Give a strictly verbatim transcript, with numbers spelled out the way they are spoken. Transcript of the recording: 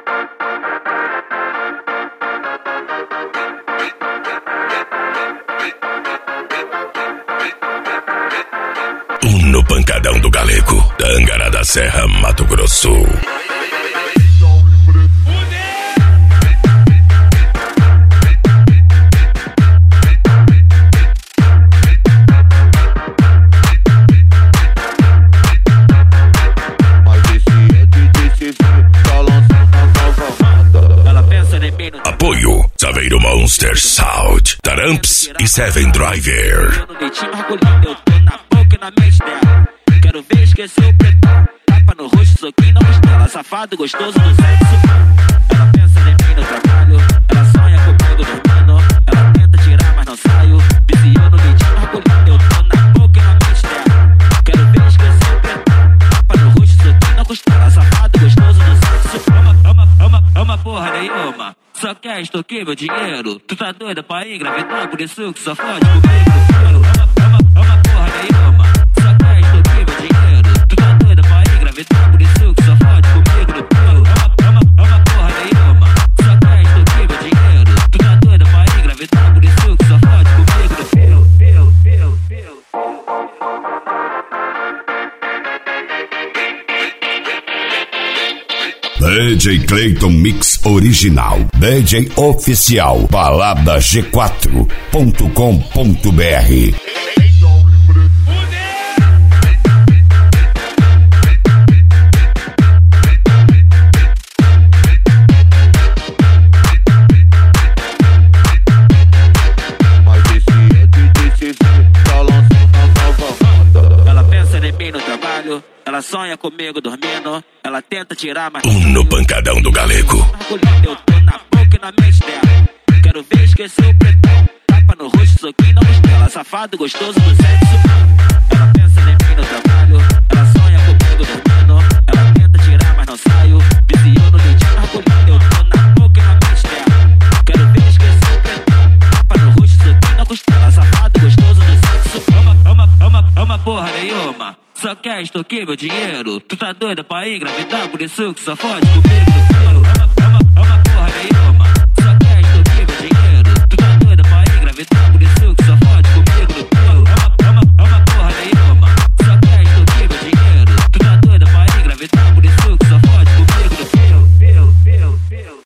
No pancadão do Galego, Tangará da Serra, Mato Grosso. Apoio Saveiro Monster Sound, Taramps e Seven Driver. Na mente dela, quero ver esquecer o pretão. Tapa no rosto, soquinho na costela. Safado, gostoso do sexo. Ela pensa em mim no trabalho. Ela sonha comigo dormindo. Ela tenta tirar, mas não saio. Viciou no leitinho, mergulhando. Eu tô na boca e na mente dela. Quero ver esquecer o pretão. Tapa no rosto, soquinho na costela. Safado, gostoso do sexo. Ama, ama, ama, ama porra nenhuma. Só quer extorquir meu dinheiro. Tu tá doida pra engravidar, por isso que só fode comigo. Ama, ama, ama porra nenhuma. Só quer extorquir meu dinheiro. Tu tá doida pra engravidar, por isso que só fode comigo no pelo. Ama, ama, ama porra nenhuma. Só quer extorquir meu dinheiro. Tu tá doida pra engravidar, por isso que só fode comigo no pelo, pelo, pelo, pelo. D J Clayton Mix Original, D J Oficial, balada g quatro ponto com ponto b r. Ela pensa em mim no trabalho. Ela sonha comigo dormindo. Ela tenta tirar, mas no pancadão do Galego. Eu tô na boca e na mente dela. Quero ver esquecer o pretão. Tapa no rosto, soquinho na costela. Safado, gostoso do sexo. Ela pensa em mim no trabalho. Ela sonha comigo dormindo. Ela tenta tirar, mas não saio. Viciou no leitinho, mergulhando. Eu tô na boca e na mente dela. Quero ver esquecer o pretão. Tapa no rosto, soquinho na costela. Safado, gostoso do sexo. Ama, ama, ama, ama porra nenhuma. Só quer extorquir meu dinheiro. Tu tá doida pra engravidar, por isso que só fode comigo no pelo. Ama, ama, ama porra nenhuma.